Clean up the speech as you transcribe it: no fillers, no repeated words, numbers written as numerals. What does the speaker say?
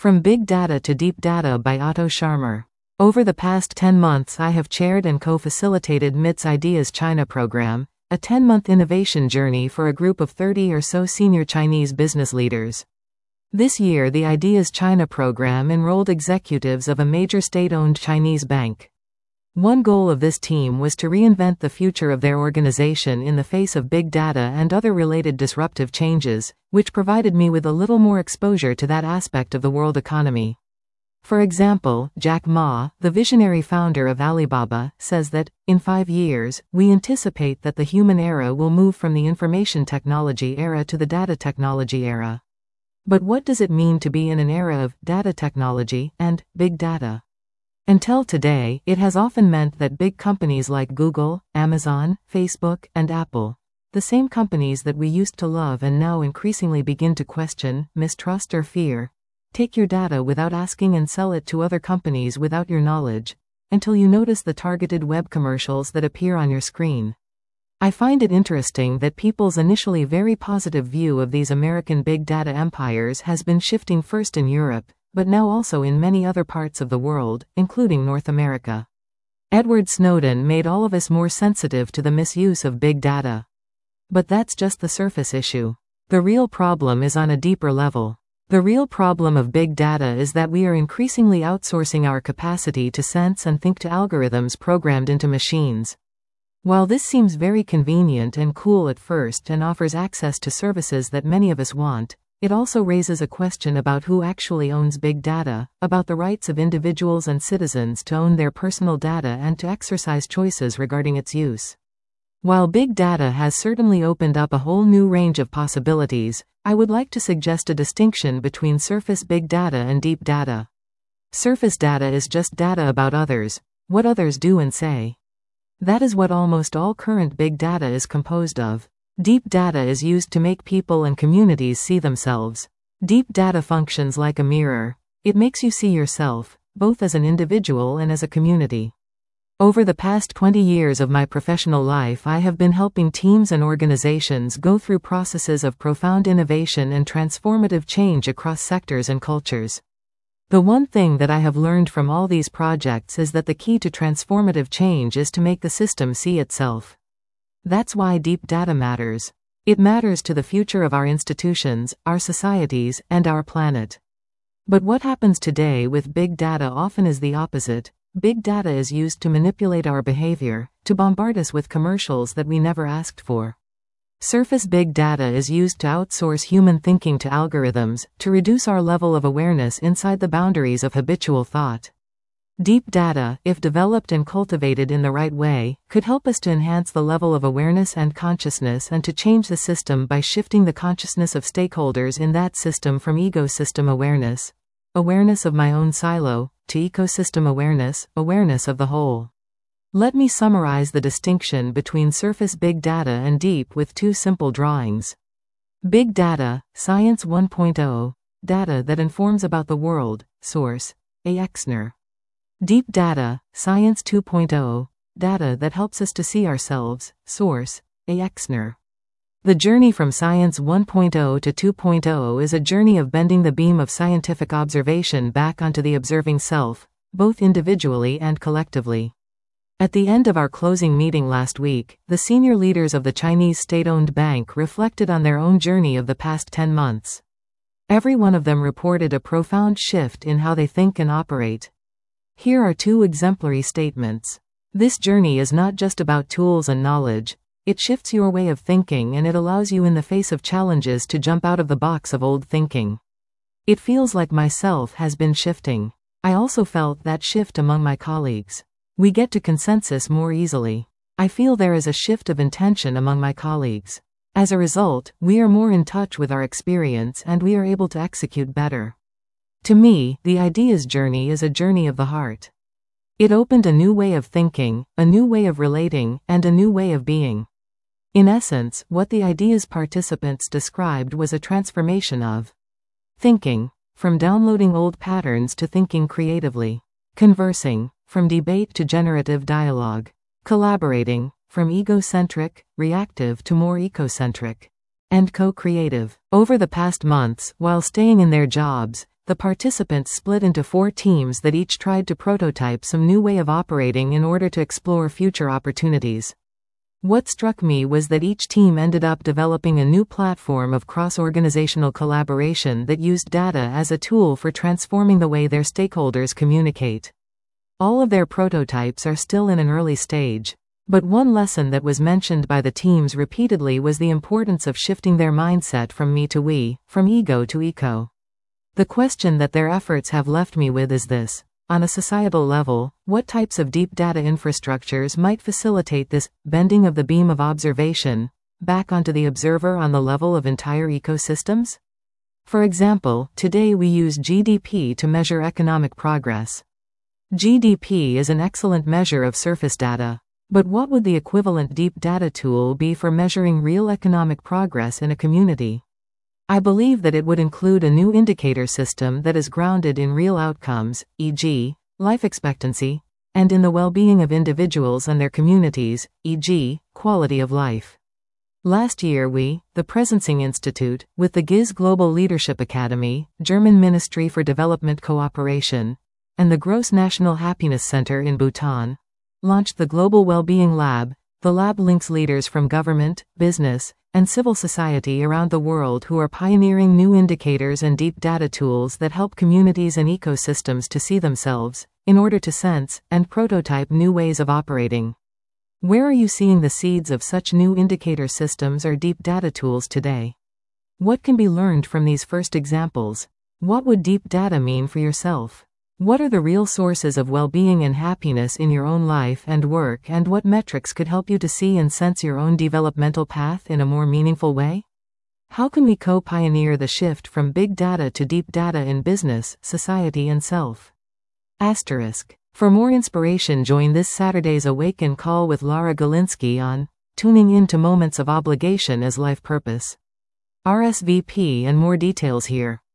From Big Data to Deep Data by Otto Scharmer. Over the past 10 months I have chaired and co-facilitated MIT's Ideas China program, a 10-month innovation journey for a group of 30 or so senior Chinese business leaders. This year the Ideas China program enrolled executives of a major state-owned Chinese bank. One goal of this team was to reinvent the future of their organization in the face of big data and other related disruptive changes, which provided me with a little more exposure to that aspect of the world economy. For example, Jack Ma, the visionary founder of Alibaba, says that, in 5 years, we anticipate that the human era will move from the information technology era to the data technology era. But what does it mean to be in an era of data technology and big data? Until today, it has often meant that big companies like Google, Amazon, Facebook, and Apple, the same companies that we used to love and now increasingly begin to question, mistrust or fear, take your data without asking and sell it to other companies without your knowledge, until you notice the targeted web commercials that appear on your screen. I find it interesting that people's initially very positive view of these American big data empires has been shifting first in Europe, but now also in many other parts of the world, including North America. Edward Snowden made all of us more sensitive to the misuse of big data. But that's just the surface issue. The real problem is on a deeper level. The real problem of big data is that we are increasingly outsourcing our capacity to sense and think to algorithms programmed into machines. While this seems very convenient and cool at first and offers access to services that many of us want, it also raises a question about who actually owns big data, about the rights of individuals and citizens to own their personal data and to exercise choices regarding its use. While big data has certainly opened up a whole new range of possibilities, I would like to suggest a distinction between surface big data and deep data. Surface data is just data about others, what others do and say. That is what almost all current big data is composed of. Deep data is used to make people and communities see themselves. Deep data functions like a mirror. It makes you see yourself, both as an individual and as a community. Over the past 20 years of my professional life, I have been helping teams and organizations go through processes of profound innovation and transformative change across sectors and cultures. The one thing that I have learned from all these projects is that the key to transformative change is to make the system see itself. That's why deep data matters. It matters to the future of our institutions, our societies, and our planet. But what happens today with big data often is the opposite. Big data is used to manipulate our behavior, to bombard us with commercials that we never asked for. Surface big data is used to outsource human thinking to algorithms, to reduce our level of awareness inside the boundaries of habitual thought. Deep data, if developed and cultivated in the right way, could help us to enhance the level of awareness and consciousness and to change the system by shifting the consciousness of stakeholders in that system from ecosystem awareness, awareness of my own silo, to ecosystem awareness, awareness of the whole. Let me summarize the distinction between surface big data and deep with 2 simple drawings. Big data, Science 1.0, data that informs about the world, source, A. Exner. Deep data, Science 2.0, data that helps us to see ourselves, source, A. Exner. The journey from Science 1.0 to 2.0 is a journey of bending the beam of scientific observation back onto the observing self, both individually and collectively. At the end of our closing meeting last week, the senior leaders of the Chinese state-owned bank reflected on their own journey of the past 10 months. Every one of them reported a profound shift in how they think and operate. Here are 2 exemplary statements. This journey is not just about tools and knowledge. It shifts your way of thinking and it allows you in the face of challenges to jump out of the box of old thinking. It feels like myself has been shifting. I also felt that shift among my colleagues. We get to consensus more easily. I feel there is a shift of intention among my colleagues. As a result, we are more in touch with our experience and we are able to execute better. To me, the Ideas journey is a journey of the heart. It opened a new way of thinking, a new way of relating, and a new way of being. In essence, what the Ideas participants described was a transformation of thinking, from downloading old patterns to thinking creatively, conversing, from debate to generative dialogue, collaborating, from egocentric, reactive to more ecocentric, and co-creative. Over the past months, while staying in their jobs, the participants split into 4 teams that each tried to prototype some new way of operating in order to explore future opportunities. What struck me was that each team ended up developing a new platform of cross-organizational collaboration that used data as a tool for transforming the way their stakeholders communicate. All of their prototypes are still in an early stage, but one lesson that was mentioned by the teams repeatedly was the importance of shifting their mindset from me to we, from ego to eco. The question that their efforts have left me with is this: on a societal level, what types of deep data infrastructures might facilitate this bending of the beam of observation back onto the observer on the level of entire ecosystems? For example, today we use GDP to measure economic progress. GDP is an excellent measure of surface data, but what would the equivalent deep data tool be for measuring real economic progress in a community? I believe that it would include a new indicator system that is grounded in real outcomes, e.g., life expectancy, and in the well-being of individuals and their communities, e.g., quality of life. Last year we, the Presencing Institute, with the GIZ Global Leadership Academy, German Ministry for Development Cooperation, and the Gross National Happiness Center in Bhutan, launched the Global Wellbeing Lab. The lab links leaders from government, business, and civil society around the world who are pioneering new indicators and deep data tools that help communities and ecosystems to see themselves, in order to sense and prototype new ways of operating. Where are you seeing the seeds of such new indicator systems or deep data tools today? What can be learned from these first examples? What would deep data mean for yourself? What are the real sources of well-being and happiness in your own life and work, and what metrics could help you to see and sense your own developmental path in a more meaningful way? How can we co-pioneer the shift from big data to deep data in business, society and self? For more inspiration, join this Saturday's Awaken call with Lara Galinsky on Tuning In to Moments of Obligation as Life Purpose. RSVP and more details here.